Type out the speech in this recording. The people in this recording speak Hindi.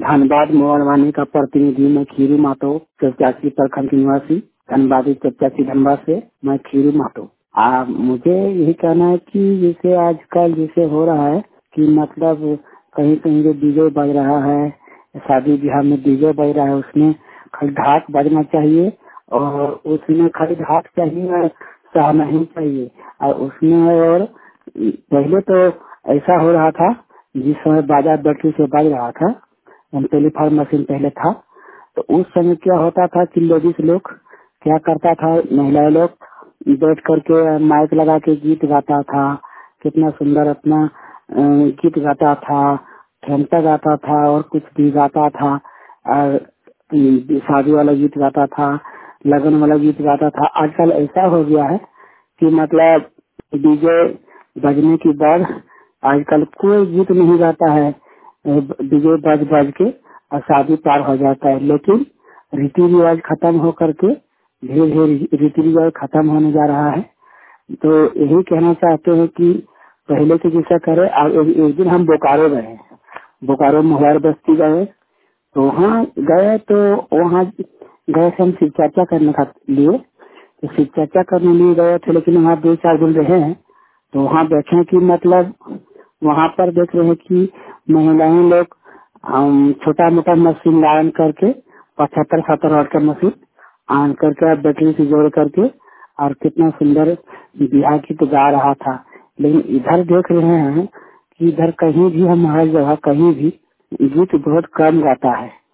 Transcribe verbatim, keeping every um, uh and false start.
धनबाद मोहनवानी का प्रतिनिधि मैं खीरू मातो, चचासी प्रखंड निवासी, धनबादी चचासी धनबाद से मैं खीरू मातो। आ, मुझे यही कहना है कि जैसे आजकल जैसे हो रहा है कि मतलब कहीं कहीं जो डीजे बज रहा है, शादी ब्याह में डीजे बज रहा है, उसमें खाली ढाक बजना चाहिए और उसमें खाली ढाक चाहिए और शाह नहीं चाहिए। और उसमें और पहले तो ऐसा हो रहा था जिस समय बाजा बैटरी से बज रहा था, टेलीफोन मशीन पहले था, तो उस समय क्या होता था कि लेडीज लोग क्या करता था, महिलाएं लोग बैठ करके माइक लगा के गीत गाता था, कितना सुंदर अपना अ, गीत गाता था, ठेमता गाता था और कुछ भी गाता था, और शादी वाला गीत गाता था, लगन वाला गीत गाता था। आजकल ऐसा हो गया है कि मतलब डीजे बजने के बाद आजकल कोई गीत नहीं गाता है, डीजे बज बज के और शादी पार हो जाता है। लेकिन रीति रिवाज खत्म हो करके धीरे धीरे रीति रिवाज खत्म होने जा रहा है। तो यही कहना चाहते हैं कि पहले से जैसा करे। एक, एक दिन हम बोकारो गए, बोकारो मोहर बस्ती गए, तो वहाँ गए तो वहाँ गए हम शिव चर्चा करने का लिए, तो शिव चर्चा करने लिए गए थे, लेकिन वहाँ दो चार दिन रहे हैं। तो वहाँ देखे कि मतलब वहाँ पर देख रहे हैं कि महिलाएं लोग हम छोटा मोटा मशीन आन करके पचहत्तर सत्तर वाट का मशीन आन करके बैटरी से जोड़ करके और कितना सुंदर बिहार गीत गा रहा था। लेकिन इधर देख रहे हैं कि इधर कहीं भी हम हर जगह कहीं भी गीत बहुत कम गाता है।